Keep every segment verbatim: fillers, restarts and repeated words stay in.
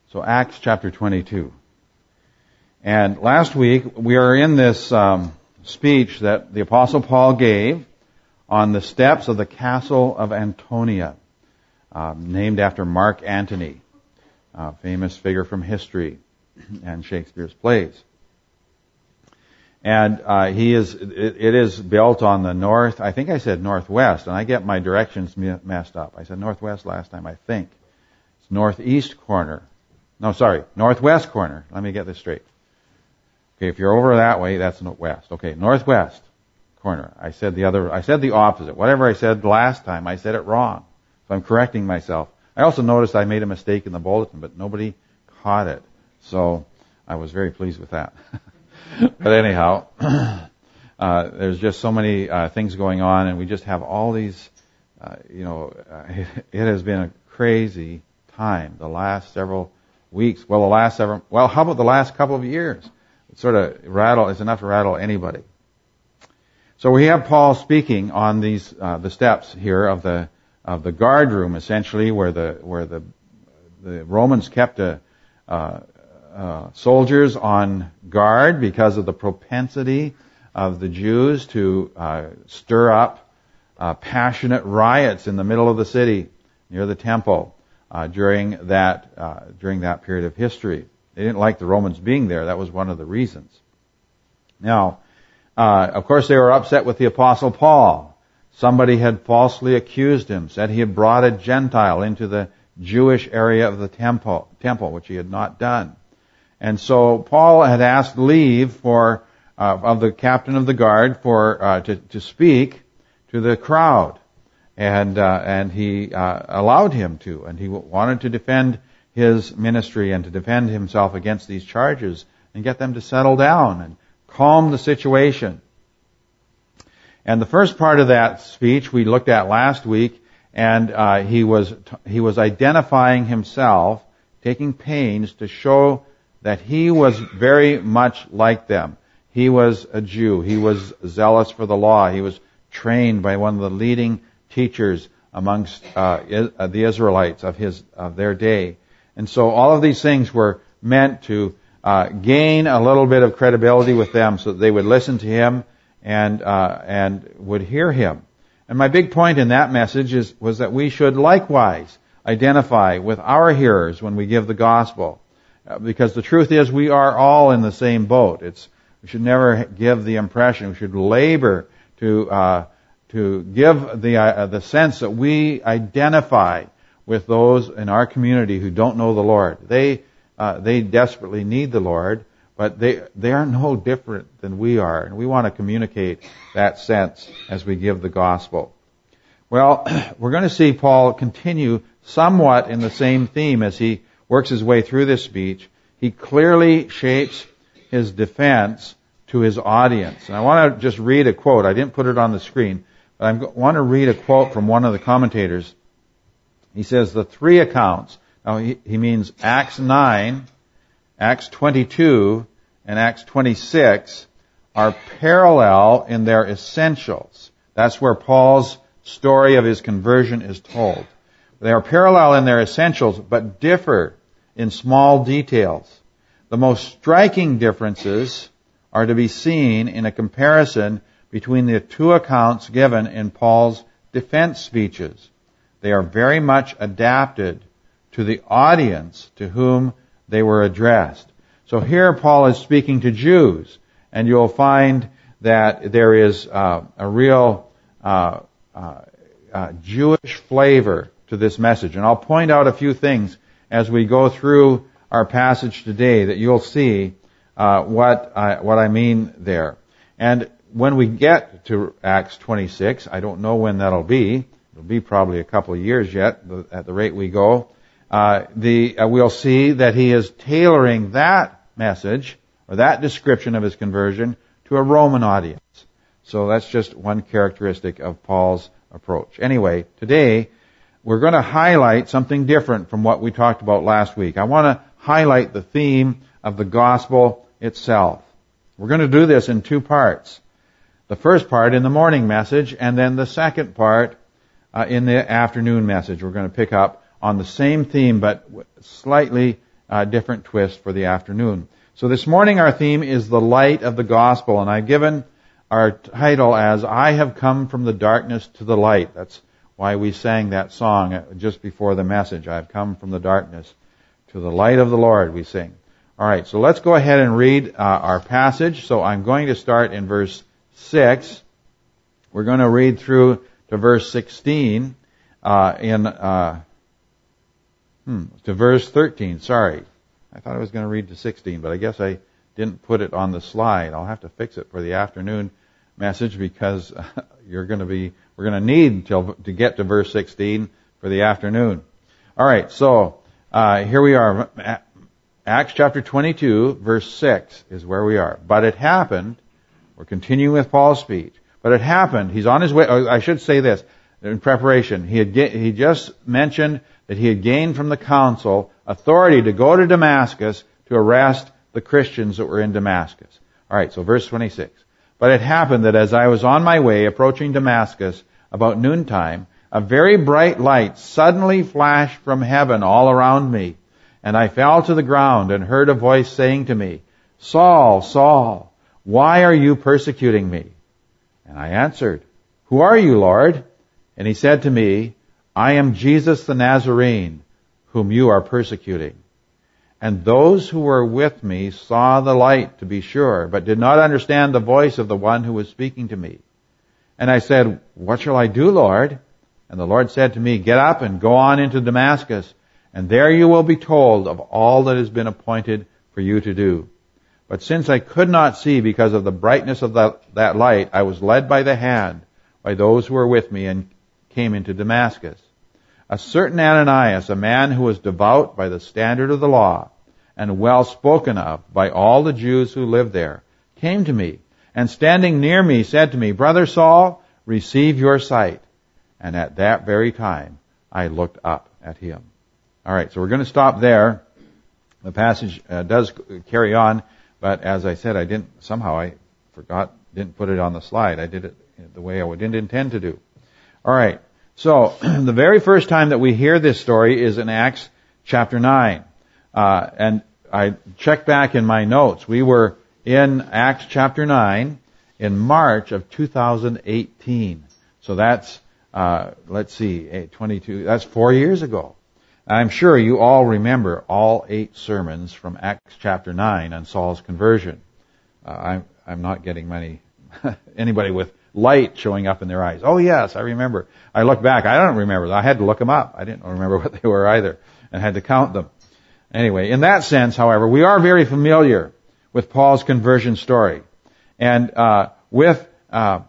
So Acts chapter twenty-two. And last week we are in this um, speech that the Apostle Paul gave on the steps of the castle of Antonia, um, named after Mark Antony, a famous figure from history and Shakespeare's plays. And uh, he is it, it is built on the north, I think I said northwest, and I get my directions messed up. I said northwest last time, I think. It's northeast corner. No, sorry, northwest corner. Let me get this straight. Okay, if you're over that way, that's west. Okay, northwest corner. I said the other, I said the opposite. Whatever I said last time, I said it wrong. So I'm correcting myself. I also noticed I made a mistake in the bulletin, but nobody caught it. So I was very pleased with that. But anyhow, uh, there's just so many uh, things going on, and we just have all these, uh, you know, uh, it, it has been a crazy time the last several weeks. Well, the last several, well, how about the last couple of years? It's sort of rattle, it's enough to rattle anybody. So we have Paul speaking on these, uh, the steps here of the, of the guard room, essentially, where the, where the, the Romans kept a, uh, uh, soldiers on guard because of the propensity of the Jews to, uh, stir up, uh, passionate riots in the middle of the city near the temple. Uh, during that uh, during that period of history. They didn't like the Romans being there. That was one of the reasons. Now, uh, of course, they were upset with the Apostle Paul. Somebody had falsely accused him, said he had brought a Gentile into the Jewish area of the temple, temple, which he had not done. And so Paul had asked leave for uh, of the captain of the guard for uh, to, to speak to the crowd. And uh, and he uh, allowed him to, and he wanted to defend his ministry and to defend himself against these charges and get them to settle down and calm the situation. And the first part of that speech we looked at last week, and uh, he was he was identifying himself, taking pains to show that he was very much like them. He was a Jew. He was zealous for the law. He was trained by one of the leading teachers amongst uh, the Israelites of his of their day. And so all of these things were meant to uh, gain a little bit of credibility with them so that they would listen to him and uh, and would hear him. And my big point in that message is was that we should likewise identify with our hearers when we give the gospel. Uh, because the truth is we are all in the same boat. It's we should never give the impression, we should labor to uh to give the uh, the sense that we identify with those in our community who don't know the Lord. They uh, they desperately need the Lord, but they they are no different than we are, and we want to communicate that sense as we give the gospel. Well, we're going to see Paul continue somewhat in the same theme as he works his way through this speech. He clearly shapes his defense to his audience. And I want to just read a quote. I didn't put it on the screen. I want to read a quote from one of the commentators. He says, the three accounts, now he, he means Acts nine, Acts twenty-two, and Acts twenty-six, are parallel in their essentials. That's where Paul's story of his conversion is told. They are parallel in their essentials, but differ in small details. The most striking differences are to be seen in a comparison between the two accounts given in Paul's defense speeches. They are very much adapted to the audience to whom they were addressed. So here Paul is speaking to Jews, and you'll find that there is uh, a real uh, uh, uh, Jewish flavor to this message. And I'll point out a few things as we go through our passage today that you'll see uh, what I, what I mean there. And when we get to Acts twenty-six, I don't know when that'll be. It'll be probably a couple of years yet, at the rate we go. Uh, the uh, we'll see that he is tailoring that message or that description of his conversion to a Roman audience. So that's just one characteristic of Paul's approach. Anyway, today we're going to highlight something different from what we talked about last week. I want to highlight the theme of the gospel itself. We're going to do this in two parts. The first part in the morning message, and then the second part uh, in the afternoon message. We're going to pick up on the same theme, but slightly uh, different twist for the afternoon. So this morning our theme is the light of the gospel, and I've given our title as I have come from the darkness to the light. That's why we sang that song just before the message. I have come from the darkness to the light of the Lord, we sing. All right, so let's go ahead and read uh, our passage. So I'm going to start in verse six. We're going to read through to verse sixteen, uh, in, uh, hmm, to verse thirteen, sorry. I thought I was going to read to sixteen, but I guess I didn't put it on the slide. I'll have to fix it for the afternoon message because you're going to be, we're going to need till, to get to verse sixteen for the afternoon. All right, so uh, here we are. Acts chapter twenty-two, verse six is where we are. But it happened, we're continuing with Paul's speech, but it happened, he's on his way, I should say this, in preparation, he had he just mentioned that he had gained from the council authority to go to Damascus to arrest the Christians that were in Damascus. All right, so verse twenty-six. But it happened that as I was on my way approaching Damascus about noontime, a very bright light suddenly flashed from heaven all around me, and I fell to the ground and heard a voice saying to me, Saul, Saul, why are you persecuting me? And I answered, Who are you, Lord? And he said to me, I am Jesus the Nazarene, whom you are persecuting. And those who were with me saw the light, to be sure, but did not understand the voice of the one who was speaking to me. And I said, What shall I do, Lord? And the Lord said to me, Get up and go on into Damascus, and there you will be told of all that has been appointed for you to do. But since I could not see because of the brightness of the, that light, I was led by the hand by those who were with me and came into Damascus. A certain Ananias, a man who was devout by the standard of the law and well spoken of by all the Jews who lived there, came to me, and standing near me said to me, Brother Saul, receive your sight. And at that very time I looked up at him. All right, so we're going to stop there. The passage uh, does carry on, but as I said, I didn't, somehow I forgot, didn't put it on the slide. I did it the way I didn't intend to do. All right, so the very first time that we hear this story is in Acts chapter nine. Uh, and I checked back in my notes. We were in Acts chapter nine in March of two thousand eighteen. So that's, uh, let's see, twenty-two, that's four years ago. I'm sure you all remember all eight sermons from Acts chapter nine on Saul's conversion. Uh, I'm, I'm not getting many, anybody with light showing up in their eyes. Oh yes, I remember. I look back, I don't remember. I had to look them up. I didn't remember what they were either, and had to count them. Anyway, in that sense, however, we are very familiar with Paul's conversion story. And, uh, with, uh,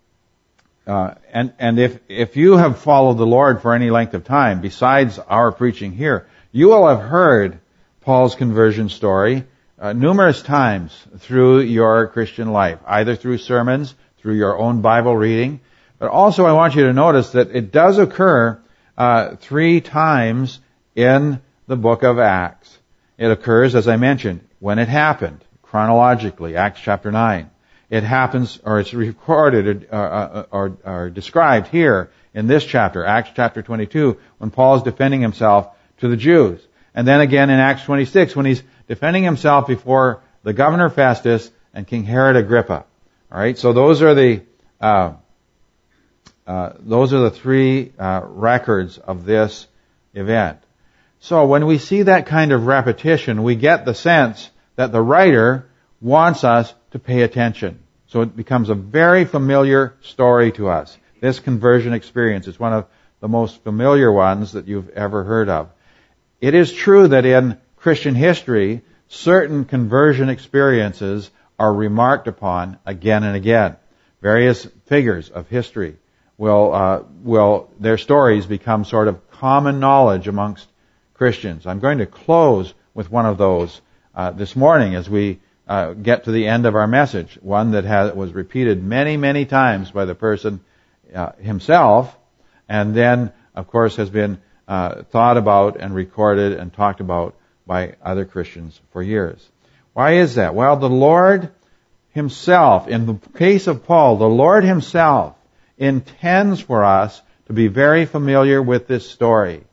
Uh, and, and if, if you have followed the Lord for any length of time, besides our preaching here, you will have heard Paul's conversion story uh, numerous times through your Christian life, either through sermons, through your own Bible reading. But also I want you to notice that it does occur uh, three times in the book of Acts. It occurs, as I mentioned, when it happened, chronologically, Acts chapter nine. It happens, or it's recorded or, or, or, or described here in this chapter, Acts chapter twenty-two, when Paul is defending himself to the Jews. And then again in Acts twenty-six, when he's defending himself before the governor Festus and King Herod Agrippa. All right, so those are the uh, uh, those are the three uh, records of this event. So when we see that kind of repetition, we get the sense that the writer wants us to pay attention. So it becomes a very familiar story to us. This conversion experience is one of the most familiar ones that you've ever heard of. It is true that in Christian history, certain conversion experiences are remarked upon again and again. Various figures of history will, uh, will, their stories become sort of common knowledge amongst Christians. I'm going to close with one of those uh, this morning as we Uh, get to the end of our message, one that has, was repeated many, many times by the person uh, himself, and then, of course, has been uh, thought about and recorded and talked about by other Christians for years. Why is that? Well, the Lord Himself, in the case of Paul, the Lord Himself intends for us to be very familiar with this story.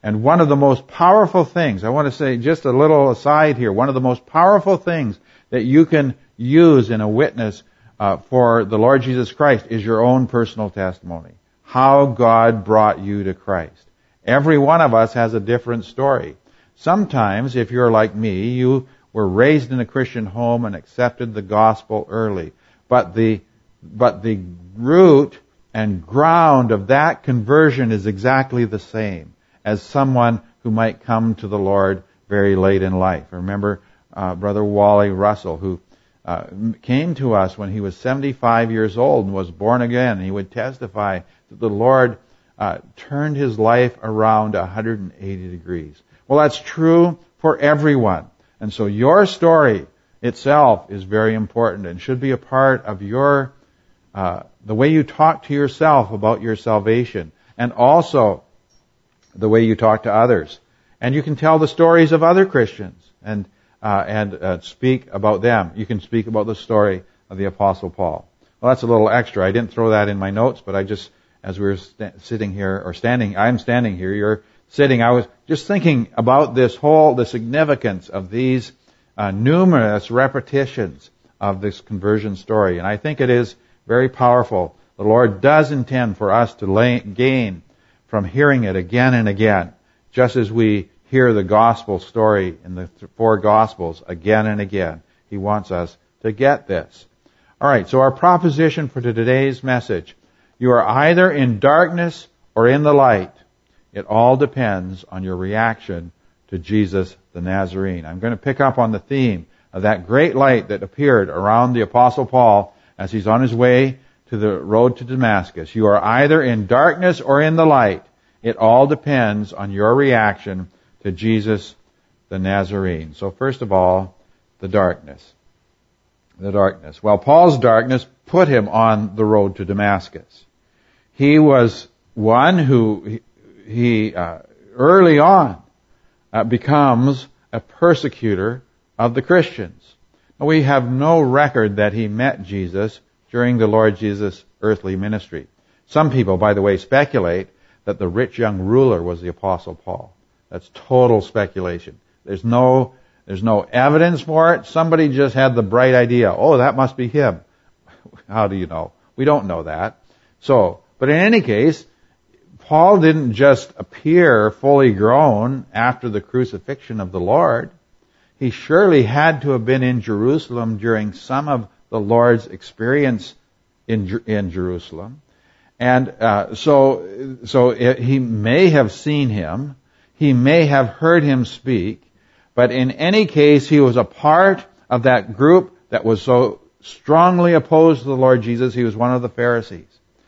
And one of the most powerful things, I want to say just a little aside here, one of the most powerful things that you can use in a witness uh, for the Lord Jesus Christ is your own personal testimony. How God brought you to Christ. Every one of us has a different story. Sometimes, if you're like me, you were raised in a Christian home and accepted the gospel early. But the, but the root and ground of that conversion is exactly the same as someone who might come to the Lord very late in life. I remember uh, Brother Wally Russell, who uh, came to us when he was seventy-five years old and was born again. He would testify that the Lord uh, turned his life around one hundred eighty degrees. Well, that's true for everyone. And so your story itself is very important and should be a part of your, uh, the way you talk to yourself about your salvation, and also the way you talk to others. And you can tell the stories of other Christians and, uh, and, uh, speak about them. You can speak about the story of the Apostle Paul. Well, that's a little extra. I didn't throw that in my notes, but I just, as we were st- sitting here, or standing, I'm standing here, you're sitting, I was just thinking about this whole, the significance of these uh, numerous repetitions of this conversion story. And I think it is very powerful. The Lord does intend for us to lay, gain from hearing it again and again, just as we hear the gospel story in the four gospels again and again. He wants us to get this. All right, so our proposition for today's message: you are either in darkness or in the light. It all depends on your reaction to Jesus the Nazarene. I'm going to pick up on the theme of that great light that appeared around the Apostle Paul as he's on his way to the road to Damascus. You are either in darkness or in the light. It all depends on your reaction to Jesus the Nazarene. So first of all, the darkness. The darkness. Well, Paul's darkness put him on the road to Damascus. He was one who... He uh, early on uh, becomes a persecutor of the Christians. We have no record that he met Jesus during the Lord Jesus' earthly ministry. Some people, by the way, speculate that the rich young ruler was the Apostle Paul. That's total speculation. There's no, there's no evidence for it. Somebody just had the bright idea. Oh, that must be him. How do you know? We don't know that. So, but in any case, Paul didn't just appear fully grown after the crucifixion of the Lord. He surely had to have been in Jerusalem during some of the Lord's experience in in Jerusalem. And uh, so so it, he may have seen him. He may have heard him speak. But in any case, he was a part of that group that was so strongly opposed to the Lord Jesus. He was one of the Pharisees.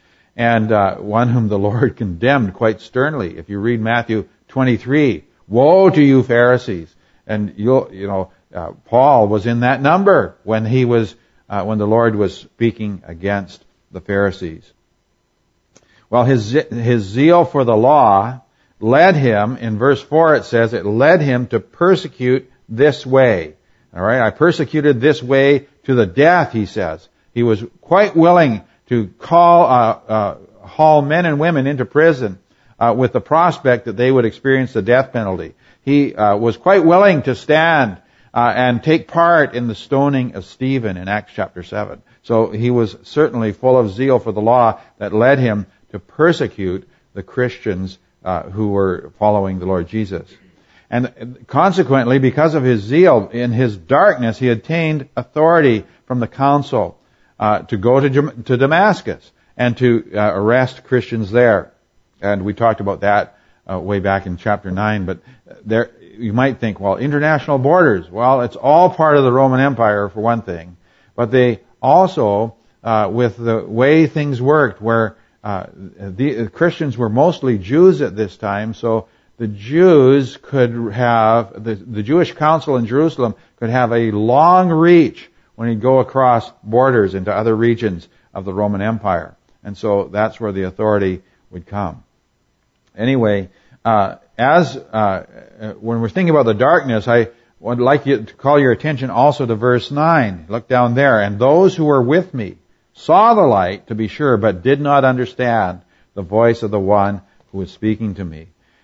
And uh, one whom the Lord condemned quite sternly. If you read Matthew twenty-three, woe to you Pharisees! And you'll, you know, uh, Paul was in that number when he was, uh, when the Lord was speaking against the Pharisees. Well, his his zeal for the law led him. In verse four, it says it led him to persecute this way. All right, I persecuted this way to the death. He says he was quite willing to call, uh, uh, haul men and women into prison, uh, with the prospect that they would experience the death penalty. He, uh, was quite willing to stand, uh, and take part in the stoning of Stephen in Acts chapter seven. So he was certainly full of zeal for the law that led him to persecute the Christians, uh, who were following the Lord Jesus. And consequently, because of his zeal, in his darkness, he attained authority from the council, Uh, to go to, to Damascus and to uh, arrest Christians there. And we talked about that uh, way back in chapter nine. But there, you might think, well, international borders. Well, it's all part of the Roman Empire for one thing. But they also, uh, with the way things worked, where uh, the Christians were mostly Jews at this time, so the Jews could have, the, the Jewish council in Jerusalem could have a long reach when he'd go across borders into other regions of the Roman Empire. And so that's where the authority would come. Anyway, uh, as, uh, when we're thinking about the darkness, I would like you to call your attention also to verse nine. Look down there. And those who were with me saw the light, to be sure, but did not understand the voice of the one who was speaking to me.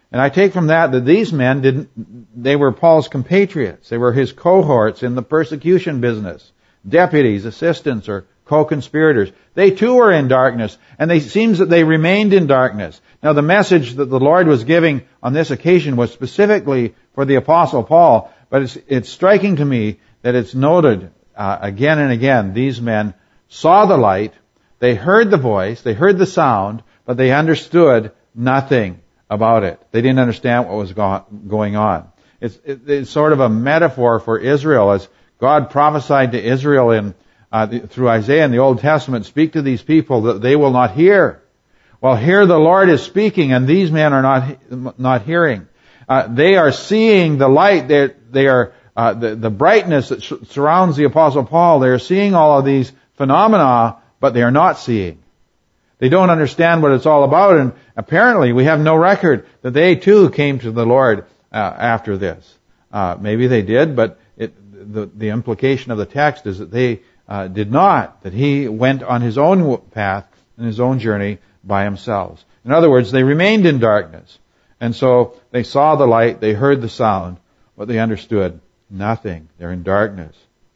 And I take from that that these men didn't, they were Paul's compatriots. They were his cohorts in the persecution business. Deputies, assistants, or co-conspirators. They too were in darkness, and it seems that they remained in darkness. Now the message that the Lord was giving on this occasion was specifically for the Apostle Paul, but it's, it's striking to me that it's noted uh, again and again, these men saw the light, they heard the voice, they heard the sound, but they understood nothing about it. They didn't understand what was go- going on. It's, it, it's sort of a metaphor for Israel, as God prophesied to Israel in uh, the, through Isaiah in the Old Testament, speak to these people that they will not hear. Well, here the Lord is speaking, and these men are not not hearing. Uh, they are seeing the light. They they are uh, the the brightness that sh- surrounds the Apostle Paul. They are seeing all of these phenomena, but they are not seeing. They don't understand what it's all about, and apparently we have no record that they too came to the Lord uh, after this. Uh, maybe they did, but it, the, the implication of the text is that they uh, did not, that he went on his own path and his own journey by himself. In other words, they remained in darkness. And so they saw the light, they heard the sound, but they understood nothing. They're in darkness.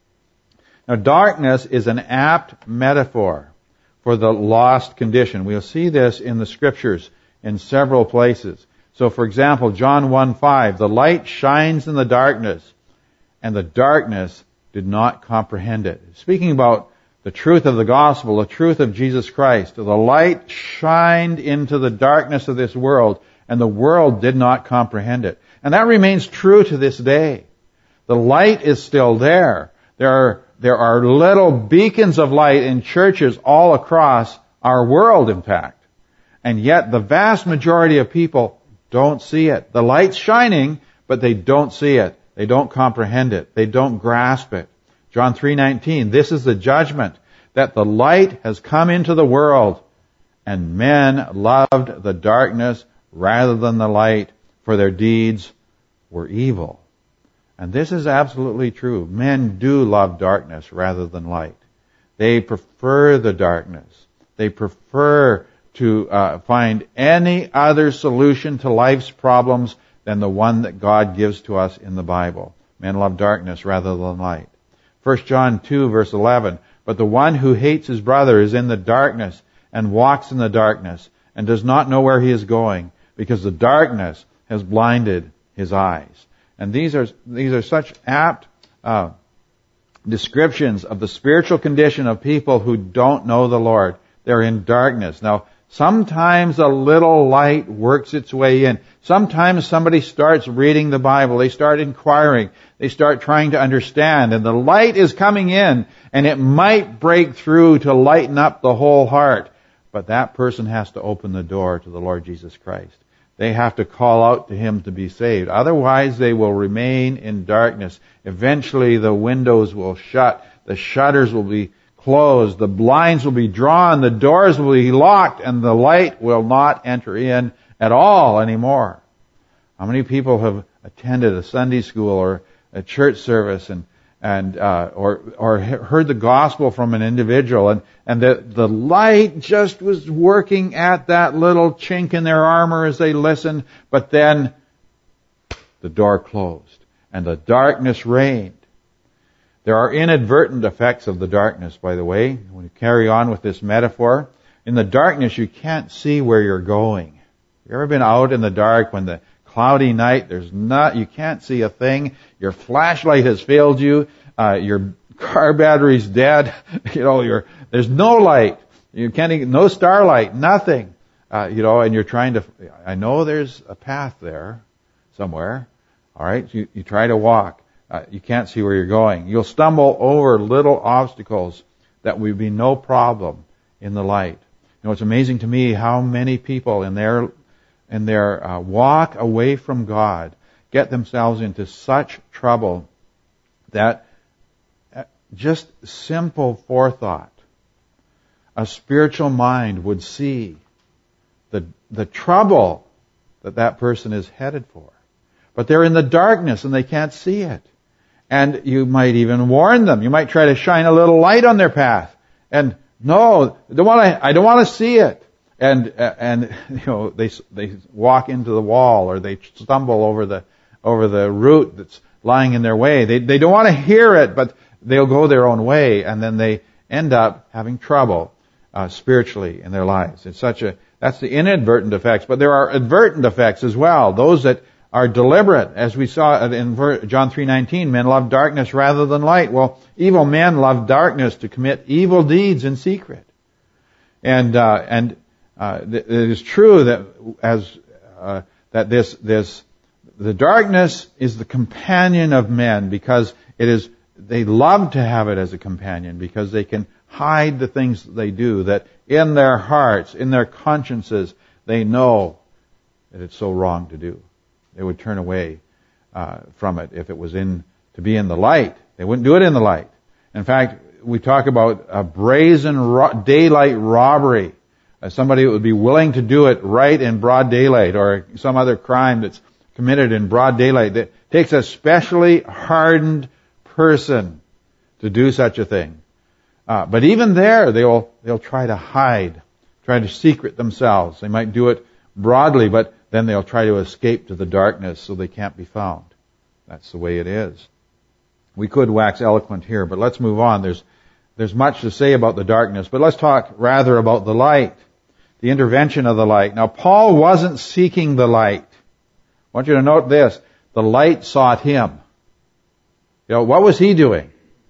Now, darkness is an apt metaphor for the lost condition. We'll see this in the Scriptures in several places. So, for example, John one five, the light shines in the darkness, and the darkness did not comprehend it. Speaking about the truth of the gospel, the truth of Jesus Christ, the light shined into the darkness of this world, and the world did not comprehend it. And that remains true to this day. The light is still there. There are There are little beacons of light in churches all across our world, in fact. And yet the vast majority of people don't see it. The light's shining, but they don't see it. They don't comprehend it. They don't grasp it. John three nineteen, this is the judgment, that the light has come into the world, and men loved the darkness rather than the light, for their deeds were evil. And this is absolutely true. Men do love darkness rather than light. They prefer the darkness. They prefer to uh, find any other solution to life's problems than the one that God gives to us in the Bible. Men love darkness rather than light. First John two verse eleven, but the one who hates his brother is in the darkness and walks in the darkness and does not know where he is going, because the darkness has blinded his eyes. And these are these are such apt uh, descriptions of the spiritual condition of people who don't know the Lord. They're in darkness. Now, sometimes a little light works its way in. Sometimes somebody starts reading the Bible. They start inquiring. They start trying to understand. And the light is coming in, and it might break through to lighten up the whole heart. But that person has to open the door to the Lord Jesus Christ. They have to call out to Him to be saved. Otherwise, they will remain in darkness. Eventually, the windows will shut. The shutters will be closed. The blinds will be drawn. The doors will be locked. And the light will not enter in at all anymore. How many people have attended a Sunday school or a church service and and uh, or or heard the gospel from an individual, and and the the light just was working at that little chink in their armor as they listened, but then the door closed and the darkness reigned. There are inadvertent effects of the darkness, by the way. When you carry on with this metaphor, in the darkness you can't see where you're going. You ever been out in the dark when the cloudy night, there's not, you can't see a thing. Your flashlight has failed you. Uh, your car battery's dead. You know, you're, there's no light. You can't even, no starlight, nothing. Uh, you know, and you're trying to, I know there's a path there somewhere. All right. You, you try to walk. Uh, you can't see where you're going. You'll stumble over little obstacles that would be no problem in the light. You know, it's amazing to me how many people in their in their uh, walk away from God get themselves into such trouble that just simple forethought, a spiritual mind would see the the trouble that that person is headed for. But they're in the darkness and they can't see it. And you might even warn them. You might try to shine a little light on their path. And no, I don't want to, I don't want to see it. And, uh, and, you know, they, they walk into the wall, or they stumble over the, over the root that's lying in their way. They, they don't want to hear it, but they'll go their own way, and then they end up having trouble, uh, spiritually in their lives. It's such a, that's the inadvertent effects, but there are advertent effects as well. Those that are deliberate, as we saw in John three nineteen, men love darkness rather than light. Well, evil men love darkness to commit evil deeds in secret. And, uh, and, uh, it is true that as, uh, that this, this, the darkness is the companion of men because it is, they love to have it as a companion because they can hide the things that they do, that in their hearts, in their consciences, they know that it's so wrong to do. They would turn away uh, from it if it was in to be in the light. They wouldn't do it in the light. In fact, we talk about a brazen ro- daylight robbery. Uh, somebody would be willing to do it right in broad daylight, or some other crime that's committed in broad daylight. It takes a specially hardened person to do such a thing. Uh, but even there, they'll they'll try to hide, try to secret themselves. They might do it broadly, but then they'll try to escape to the darkness so they can't be found. That's the way it is. We could wax eloquent here, but let's move on. There's there's much to say about the darkness, but let's talk rather about the light, the intervention of the light. Now, Paul wasn't seeking the light. I want you to note this. The light sought him. You know, what was he doing?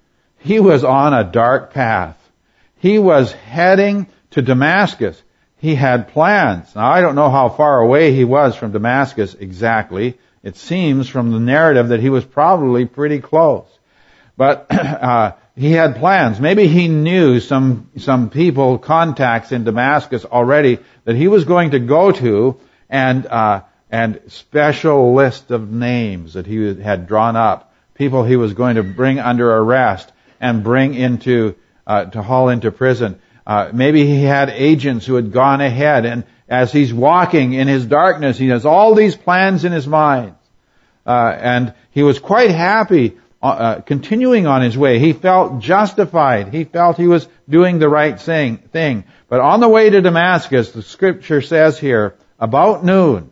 He was on a dark path. He was heading to Damascus. He had plans. Now, I don't know how far away he was from Damascus exactly. It seems from the narrative that he was probably pretty close. But uh, he had plans. Maybe he knew some some people, contacts in Damascus already that he was going to go to, and uh, and special list of names that he had drawn up, people he was going to bring under arrest and bring into uh, to haul into prison. Uh, maybe he had agents who had gone ahead, and as he's walking in his darkness, he has all these plans in his mind. Uh, and he was quite happy uh, continuing on his way. He felt justified. He felt he was doing the right thing. thing. But on the way to Damascus, the scripture says here, about noon,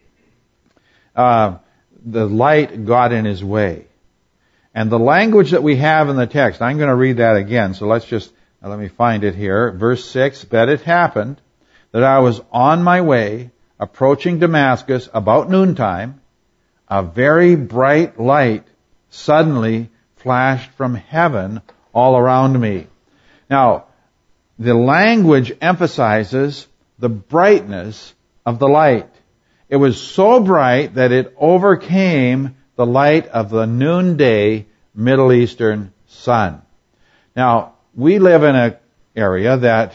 uh, the light got in his way. And the language that we have in the text, I'm going to read that again, so let's just Now let me find it here. Verse six, but it happened that I was on my way, approaching Damascus about noontime. A very bright light suddenly flashed from heaven all around me. Now, the language emphasizes the brightness of the light. It was so bright that it overcame the light of the noonday Middle Eastern sun. Now, we live in an area that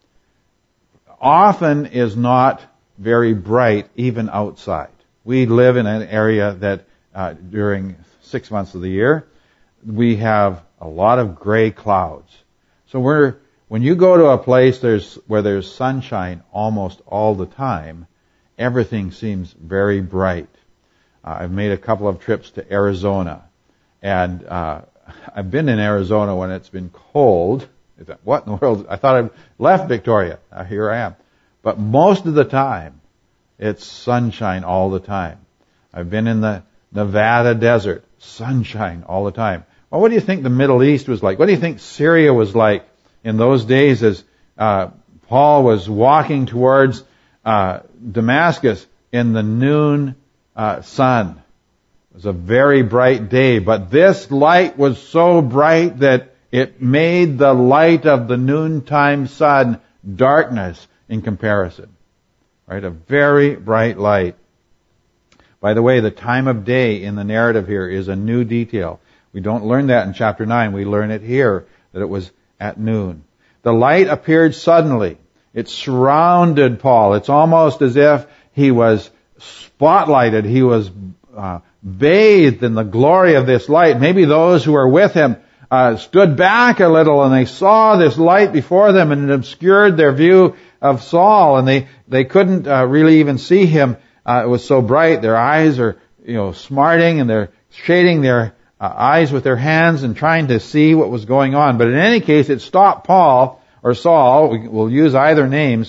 often is not very bright, even outside. We live in an area that uh, during six months of the year, we have a lot of gray clouds. So we're when you go to a place there's where there's sunshine almost all the time, everything seems very bright. Uh, I've made a couple of trips to Arizona, and uh, I've been in Arizona when it's been cold. I thought, what in the world? I thought I'd left Victoria. Now here I am. But most of the time, it's sunshine all the time. I've been in the Nevada desert, sunshine all the time. Well, what do you think the Middle East was like? What do you think Syria was like in those days as uh, Paul was walking towards uh, Damascus in the noon uh, sun? It was a very bright day, but this light was so bright that it made the light of the noontime sun darkness in comparison. Right? A very bright light. By the way, the time of day in the narrative here is a new detail. We don't learn that in chapter nine. We learn it here, that it was at noon. The light appeared suddenly. It surrounded Paul. It's almost as if he was spotlighted. He was uh, bathed in the glory of this light. Maybe those who were with him uh, stood back a little and they saw this light before them, and it obscured their view of Saul, and they, they couldn't uh, really even see him. Uh, it was so bright. Their eyes are, you know, smarting, and they're shading their uh, eyes with their hands and trying to see what was going on. But in any case, it stopped Paul, or Saul. We, we'll use either name, so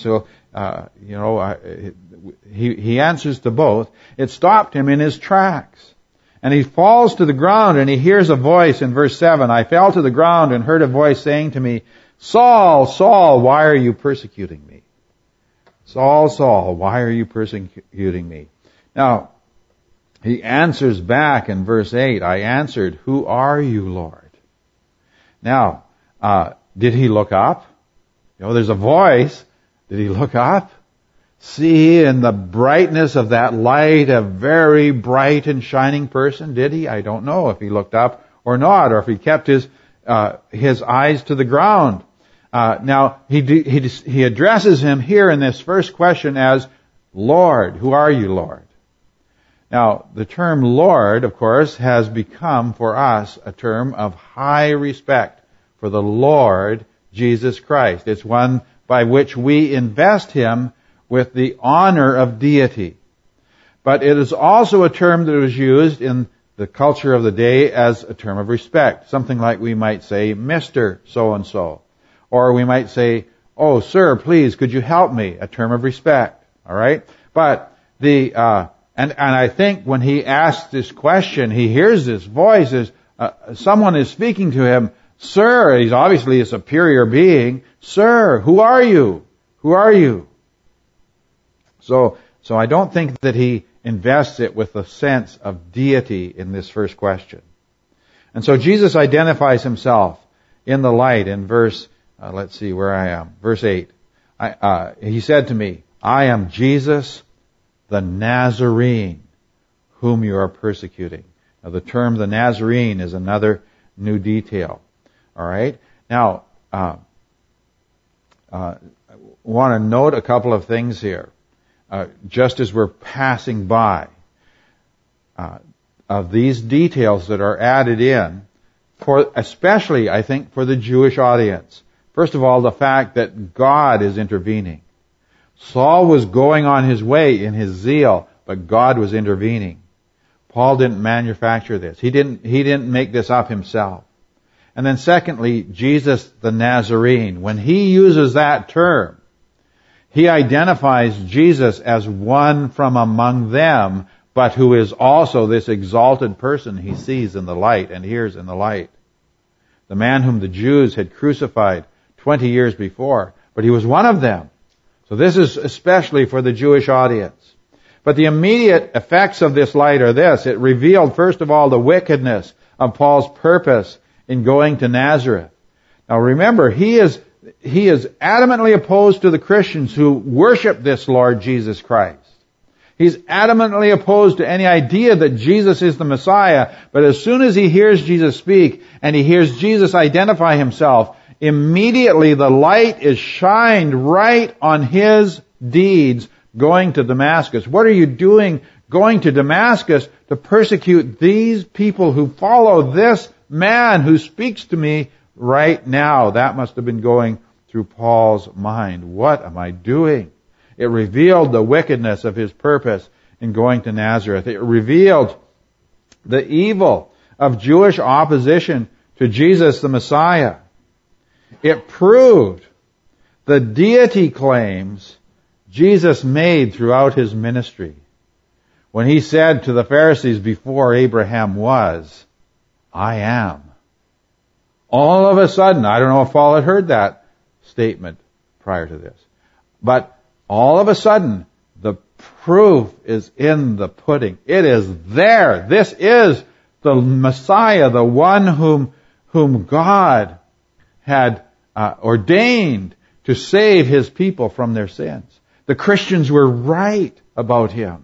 uh, you know, uh, he, he answers to both. It stopped him in his tracks. And he falls to the ground and he hears a voice in verse seven. I fell to the ground and heard a voice saying to me, Saul, Saul, why are you persecuting me? Saul, Saul, why are you persecuting me? Now, he answers back in verse eight, I answered, who are you, Lord? Now, uh, did he look up? You know, there's a voice. Did he look up? See in the brightness of that light a very bright and shining person? Did he? I don't know if he looked up or not, or if he kept his uh, his eyes to the ground. Uh, now, he, he he addresses him here in this first question as Lord. Who are you, Lord? Now, the term Lord, of course, has become for us a term of high respect for the Lord Jesus Christ. It's one by which we invest him with the honor of deity. But it is also a term that was used in the culture of the day as a term of respect. Something like we might say, Mister So-and-so. Or we might say, oh, sir, please, could you help me? A term of respect. All right? But the, uh, and, and I think when he asks this question, he hears this voice as uh, someone is speaking to him, Sir, he's obviously a superior being. Sir, who are you? Who are you? So, so I don't think that he invests it with a sense of deity in this first question. And so Jesus identifies himself in the light in verse, uh, let's see where I am, verse eight. I, uh, he said to me, I am Jesus the Nazarene, whom you are persecuting. Now the term the Nazarene is another new detail. All right? Now, uh, uh, I want to note a couple of things here. Uh, just as we're passing by, uh, of these details that are added in, for especially, I think, for the Jewish audience. First of all, the fact that God is intervening. Saul was going on his way in his zeal, but God was intervening. Paul didn't manufacture this. He didn't, he didn't make this up himself. And then secondly, Jesus the Nazarene. When he uses that term, he identifies Jesus as one from among them, but who is also this exalted person he sees in the light and hears in the light. The man whom the Jews had crucified twenty years before, but he was one of them. So this is especially for the Jewish audience. But the immediate effects of this light are this. It revealed, first of all, the wickedness of Paul's purpose in going to Nazareth. Now remember, he is He is adamantly opposed to the Christians who worship this Lord Jesus Christ. He's adamantly opposed to any idea that Jesus is the Messiah. But as soon as he hears Jesus speak and he hears Jesus identify himself, immediately the light is shined right on his deeds going to Damascus. What are you doing going to Damascus to persecute these people who follow this man who speaks to me right now? That must have been going through Paul's mind. What am I doing? It revealed the wickedness of his purpose in going to Nazareth. It revealed the evil of Jewish opposition to Jesus the Messiah. It proved the deity claims Jesus made throughout his ministry. When he said to the Pharisees before Abraham was, I am. All of a sudden, I don't know if Paul had heard that statement prior to this, but all of a sudden, the proof is in the pudding. It is there. This is the Messiah, the one whom, whom God had uh, ordained to save his people from their sins. The Christians were right about him.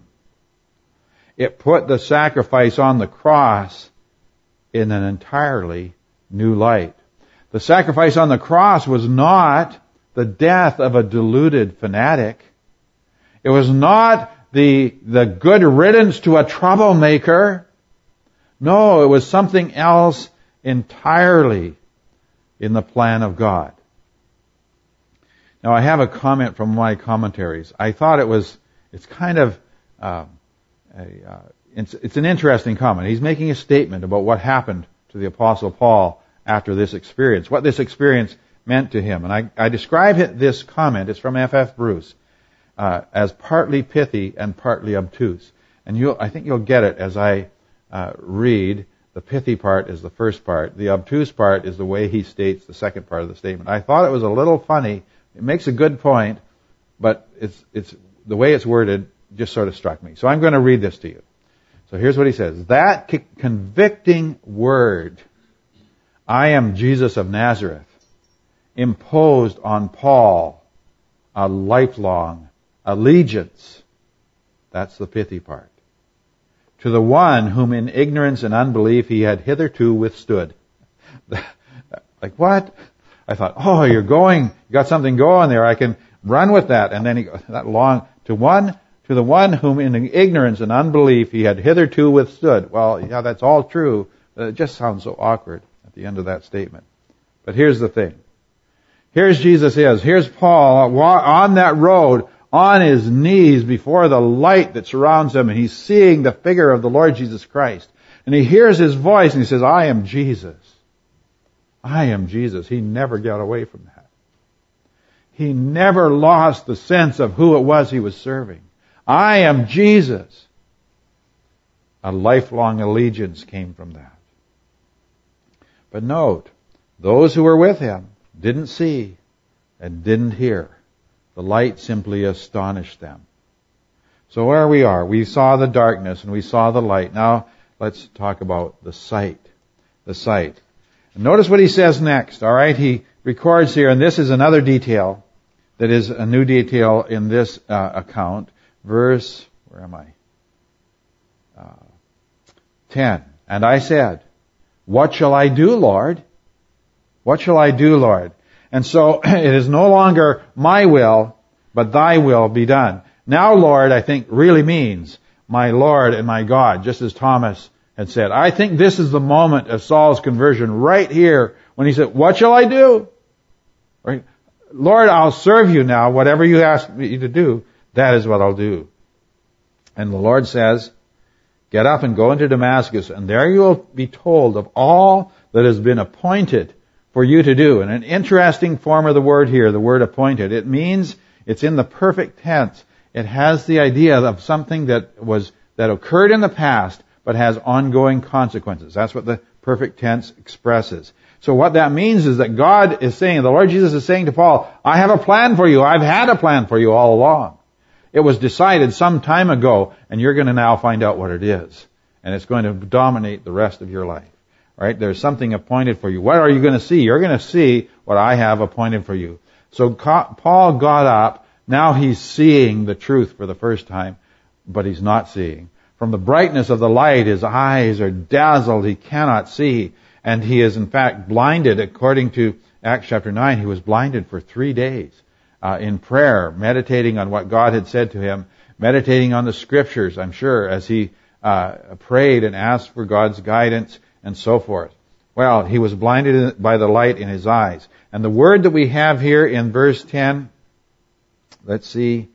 It put the sacrifice on the cross in an entirely new light. The sacrifice on the cross was not the death of a deluded fanatic. It was not the, the good riddance to a troublemaker. No, it was something else entirely in the plan of God. Now I have a comment from my commentaries. I thought it was, it's kind of, uh, a, uh, it's, it's an interesting comment. He's making a statement about what happened to the Apostle Paul after this experience, what this experience meant to him. And I, I describe it, this comment, it's from F F Bruce, uh, as partly pithy and partly obtuse. And you'll, I think you'll get it as I uh, read. The pithy part is the first part. The obtuse part is the way he states the second part of the statement. I thought it was a little funny. It makes a good point, but it's it's the way it's worded just sort of struck me. So I'm going to read this to you. So here's what he says. That convicting word, I am Jesus of Nazareth, imposed on Paul a lifelong allegiance. That's the pithy part. To the one whom in ignorance and unbelief he had hitherto withstood. Like what? I thought, oh, you're going, you got something going there. I can run with that. And then he goes, that long, to one, to the one whom in ignorance and unbelief he had hitherto withstood. Well, yeah, that's all true. But it just sounds so awkward at the end of that statement. But here's the thing. Here's Jesus is. Here's Paul on that road, on his knees before the light that surrounds him, and he's seeing the figure of the Lord Jesus Christ. And he hears his voice and he says, I am Jesus. I am Jesus. He never got away from that. He never lost the sense of who it was he was serving. I am Jesus. A lifelong allegiance came from that. But note, those who were with him didn't see and didn't hear. The light simply astonished them. So where we are, we saw the darkness and we saw the light. Now let's talk about the sight. The sight. And notice what he says next, all right? He records here, and this is another detail that is a new detail in this uh, account. Verse, where am I? Uh, ten. And I said, what shall I do, Lord? What shall I do, Lord? And so it is no longer my will, but thy will be done. Now, Lord, I think really means my Lord and my God, just as Thomas had said. I think this is the moment of Saul's conversion right here when he said, what shall I do? Right? Lord, I'll serve you now. Whatever you ask me to do, that is what I'll do. And the Lord says, get up and go into Damascus, and there you will be told of all that has been appointed for you to do. And an interesting form of the word here, the word appointed. It means it's in the perfect tense. It has the idea of something that was, that occurred in the past, but has ongoing consequences. That's what the perfect tense expresses. So what that means is that God is saying, the Lord Jesus is saying to Paul, I have a plan for you. I've had a plan for you all along. It was decided some time ago, and you're going to now find out what it is. And it's going to dominate the rest of your life. Right? There's something appointed for you. What are you going to see? You're going to see what I have appointed for you. So Paul got up. Now he's seeing the truth for the first time, but he's not seeing. From the brightness of the light, his eyes are dazzled. He cannot see. And he is in fact blinded. According to Acts chapter nine, he was blinded for three days uh, in prayer, meditating on what God had said to him, meditating on the scriptures, I'm sure, as he uh, prayed and asked for God's guidance and so forth. Well, he was blinded by the light in his eyes. And the word that we have here in verse ten, let's see,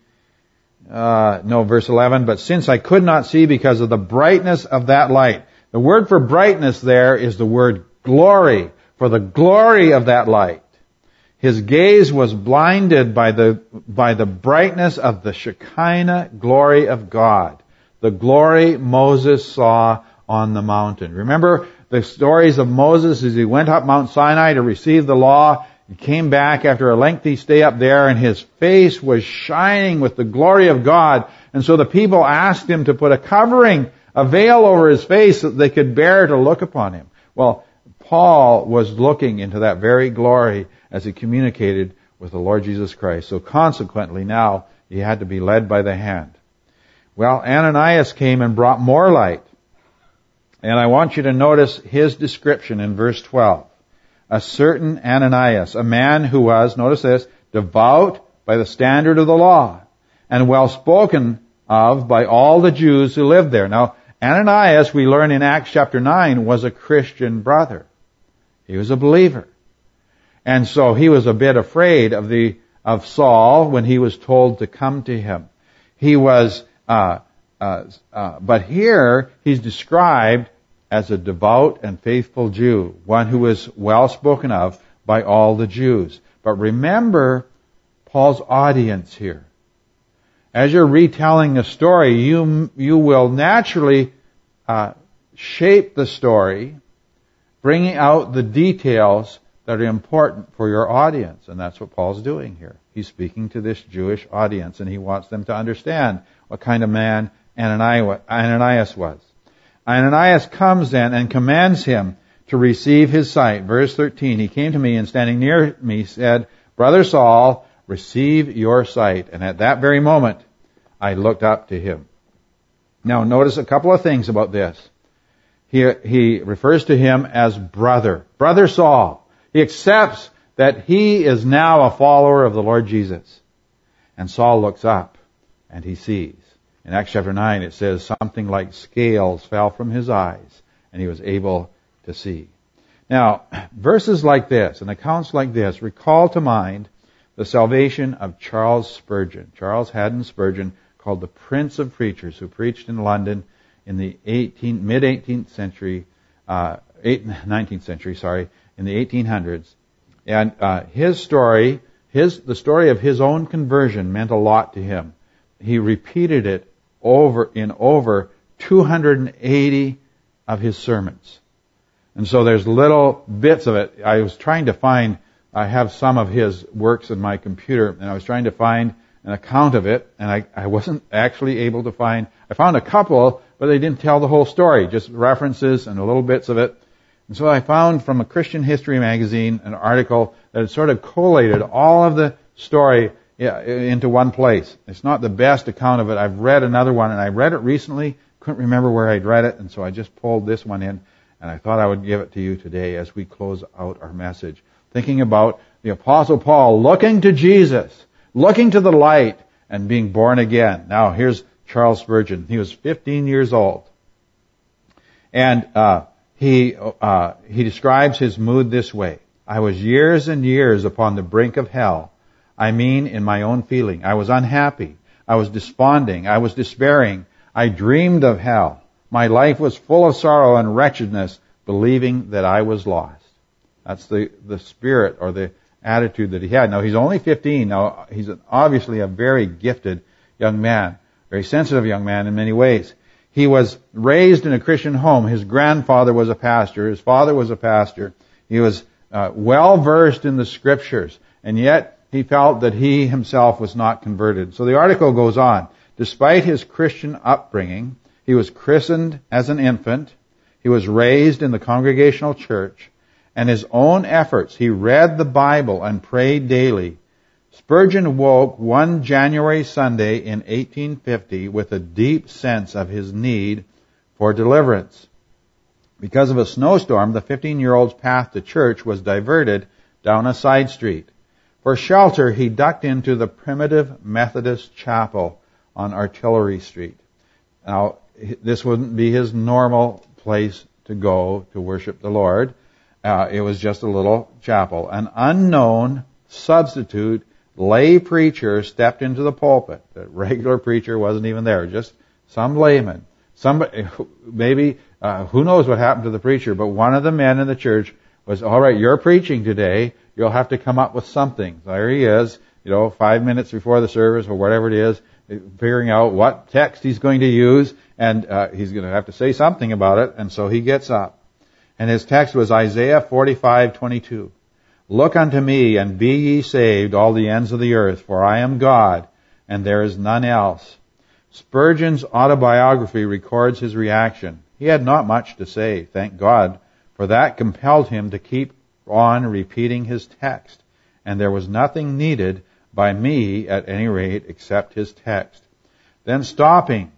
uh, no, verse eleven, but since I could not see because of the brightness of that light. The word for brightness there is the word glory, for the glory of that light. His gaze was blinded by the, by the brightness of the Shekinah glory of God. The glory Moses saw on the mountain. Remember the stories of Moses as he went up Mount Sinai to receive the law. He came back after a lengthy stay up there, and his face was shining with the glory of God. And so the people asked him to put a covering, a veil over his face so that they could bear to look upon him. Well, Paul was looking into that very glory as he communicated with the Lord Jesus Christ. So consequently now he had to be led by the hand. Well, Ananias came and brought more light. And I want you to notice his description in verse twelve. A certain Ananias, a man who was, notice this, devout by the standard of the law, and well spoken of by all the Jews who lived there. Now, Ananias, we learn in Acts chapter nine, was a Christian brother. He was a believer. And so he was a bit afraid of the of Saul when he was told to come to him. He was, uh, uh, uh, but here he's described as a devout and faithful Jew, one who was well spoken of by all the Jews. But remember Paul's audience here. as you're retelling a story, you you will naturally uh, shape the story, bringing out the details that are important for your audience. And that's what Paul's doing here. He's speaking to this Jewish audience, and he wants them to understand what kind of man Ananias was. Ananias comes then and commands him to receive his sight. Verse thirteen, he came to me and standing near me said, Brother Saul, receive your sight. And at that very moment, I looked up to him. Now notice a couple of things about this. He, he refers to him as brother. Brother Saul. He accepts that he is now a follower of the Lord Jesus. And Saul looks up and he sees. In Acts chapter nine it says something like scales fell from his eyes and he was able to see. Now, verses like this and accounts like this recall to mind the salvation of Charles Spurgeon. Charles Haddon Spurgeon, called the Prince of Preachers, who preached in London in the eighteenth, mid-eighteenth century, uh, nineteenth century, sorry, in the eighteen hundreds. And uh, his story, his the story of his own conversion meant a lot to him. He repeated it over in over two hundred eighty of his sermons. And so there's little bits of it. I was trying to find, I have some of his works in my computer, and I was trying to find an account of it, and I, I wasn't actually able to find, I found a couple, but they didn't tell the whole story, just references and little bits of it. And so I found from a Christian History magazine an article that had sort of collated all of the story into one place. It's not the best account of it. I've read another one, and I read it recently, couldn't remember where I'd read it, and so I just pulled this one in, and I thought I would give it to you today as we close out our message. Thinking about the Apostle Paul looking to Jesus, looking to the light, and being born again. Now, here's Charles Spurgeon. He was fifteen years old. And uh, he uh, he describes his mood this way. I was years and years upon the brink of hell. I mean, in my own feeling. I was unhappy. I was desponding. I was despairing. I dreamed of hell. My life was full of sorrow and wretchedness, believing that I was lost. That's the, the spirit or the attitude that he had. Now, he's only fifteen. Now, he's obviously a very gifted young man, very sensitive young man in many ways. He was raised in a Christian home. His grandfather was a pastor. His father was a pastor. He was uh, well versed in the scriptures, and yet he felt that he himself was not converted. So the article goes on. Despite his Christian upbringing, he was christened as an infant. He was raised in the Congregational Church. And his own efforts, he read the Bible and prayed daily. Spurgeon woke one January Sunday in eighteen fifty with a deep sense of his need for deliverance. Because of a snowstorm, the fifteen-year-old's path to church was diverted down a side street. For shelter, he ducked into the primitive Methodist chapel on Artillery Street. Now, this wouldn't be his normal place to go to worship the Lord. Uh, it was just a little chapel. An unknown substitute lay preacher stepped into the pulpit. The regular preacher wasn't even there, just some layman. Somebody, maybe, uh, who knows what happened to the preacher, but one of the men in the church was, all right, you're preaching today, you'll have to come up with something. There he is, you know, five minutes before the service or whatever it is, figuring out what text he's going to use, and uh, he's going to have to say something about it, and so he gets up. And his text was Isaiah forty-five twenty-two. Look unto me, and be ye saved, all the ends of the earth, for I am God, and there is none else. Spurgeon's autobiography records his reaction. He had not much to say, thank God, for that compelled him to keep on repeating his text, and there was nothing needed by me, at any rate, except his text. Then stopping,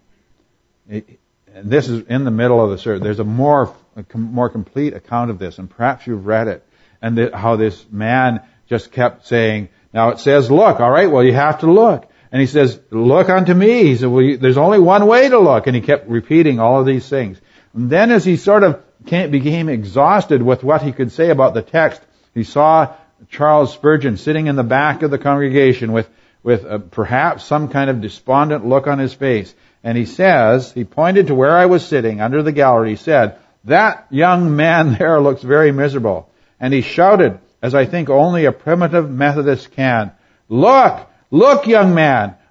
and this is in the middle of the service, there's a more a more complete account of this, and perhaps you've read it, and the, how this man just kept saying, now it says look, all right, well you have to look. And he says, look unto me. He said, well, you, there's only one way to look. And he kept repeating all of these things. And then as he sort of came, became exhausted with what he could say about the text, he saw Charles Spurgeon sitting in the back of the congregation with, with uh, perhaps some kind of despondent look on his face. And he says, he pointed to where I was sitting under the gallery. He said, that young man there looks very miserable. And he shouted, as I think only a primitive Methodist can, look, look, young man,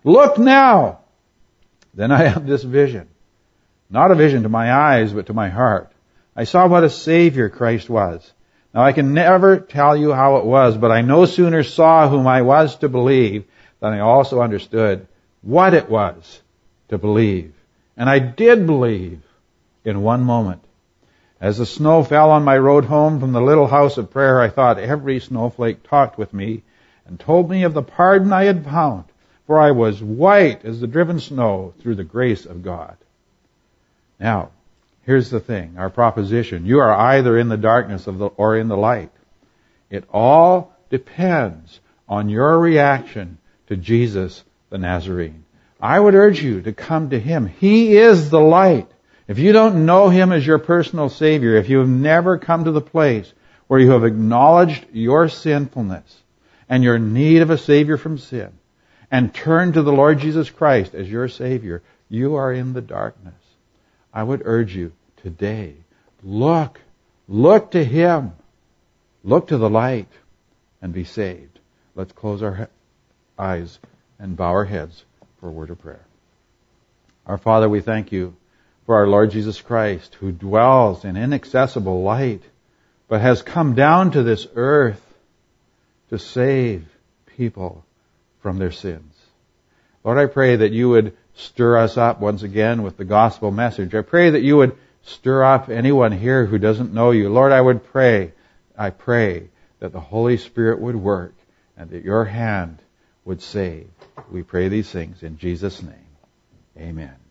Look now. Then I had this vision. Not a vision to my eyes, but to my heart. I saw what a Savior Christ was. Now I can never tell you how it was, but I no sooner saw whom I was to believe than I also understood what it was to believe. And I did believe in one moment. As the snow fell on my road home from the little house of prayer, I thought every snowflake talked with me and told me of the pardon I had found, for I was white as the driven snow through the grace of God. Now, here's the thing, our proposition. You are either in the darkness of the, or in the light. It all depends on your reaction to Jesus the Nazarene. I would urge you to come to Him. He is the light. If you don't know Him as your personal Savior, if you have never come to the place where you have acknowledged your sinfulness and your need of a Savior from sin, and turn to the Lord Jesus Christ as your Savior, you are in the darkness. I would urge you today, look, look to Him, look to the light, and be saved. Let's close our eyes and bow our heads for a word of prayer. Our Father, we thank you for our Lord Jesus Christ, who dwells in inaccessible light, but has come down to this earth to save people from their sins. Lord, I pray that you would stir us up once again with the gospel message. I pray that you would stir up anyone here who doesn't know you. Lord, I would pray, I pray that the Holy Spirit would work and that your hand would save. We pray these things in Jesus' name. Amen.